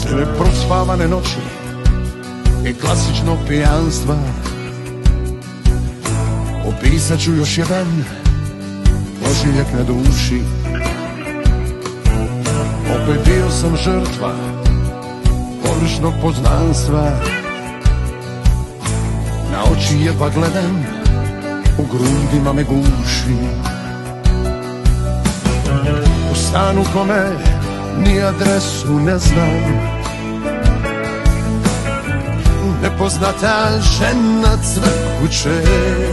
Neprospavane noći i klasičnog pijanstva. Opisat ću još jedan ožiljak na duši. Opet bio sam žrtva površnog poznanstva. Na oči jedva gledam, u grudima me guši. U stanu kome ni adresu ne znam, nepoznata žena cvrkuće.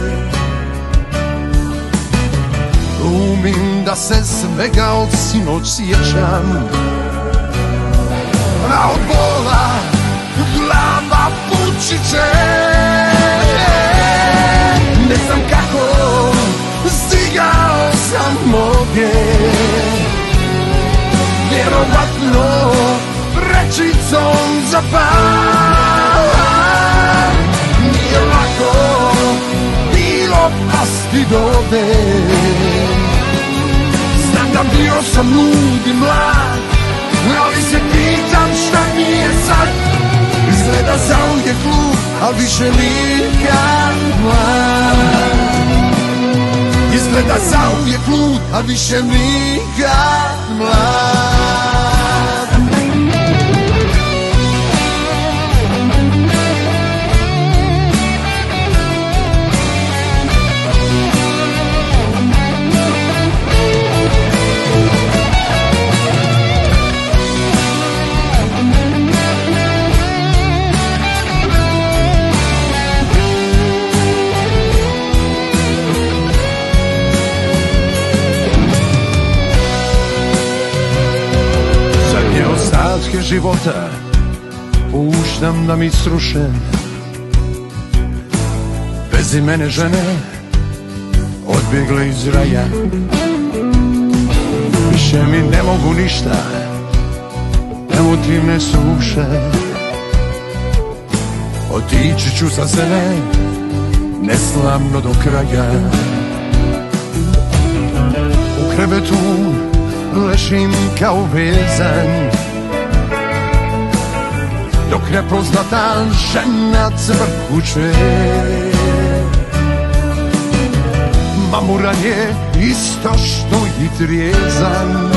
Glumim da se svega od sinoć sjećam, a od bola glava pučiće. Ne znam kako stigao sam ovdje, vjerovatno rečicom za pad. Nije lako bilo pasti dovde, znam da bio sam lud i mlad, ali se pitam šta mi je sad. Izgleda zauvijek lud, al više nikad mlad. Izgleda zauvijek lud, al više nikad mlad. Ostatke života puštam da mi sruše. Bezimene žene odbjegle iz raja. Više mi ne mogu ništa, emotivne suše. Otići ću sa sebe neslavno do kraja. U krevetu ležim kao vezan, dok nepoznata žena cvrkuće. Mamuran je isto što i trijezan,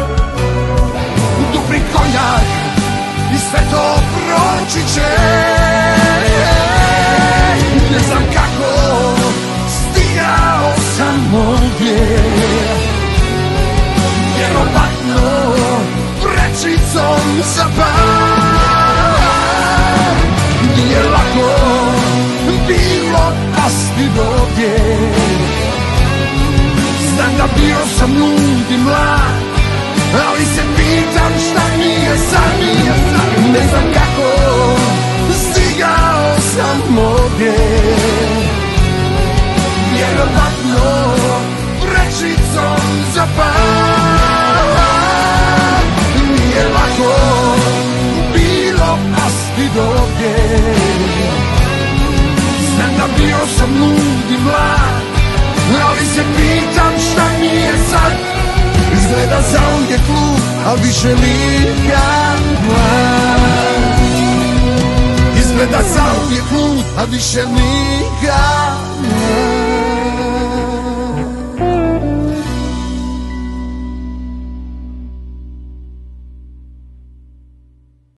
dupli konjak i sve to proći će. Ne znam kako stigao sam ovdje, vjerovatno rečicom za pad. Nije lako bilo pasti dovdje, znam da bio sam lud i mlad, ali se pitam šta mi je sad. Ne znam kako stigao sam ovdje, vjerovatno rečicom za pad. Nije lako bilo pasti dovdje, znam da bio sam lud i mlad, ali se pitam šta mi je sad. Izgleda zauvijek lud, al više nikad mlad. Izgleda zauvijek lud, al više nikad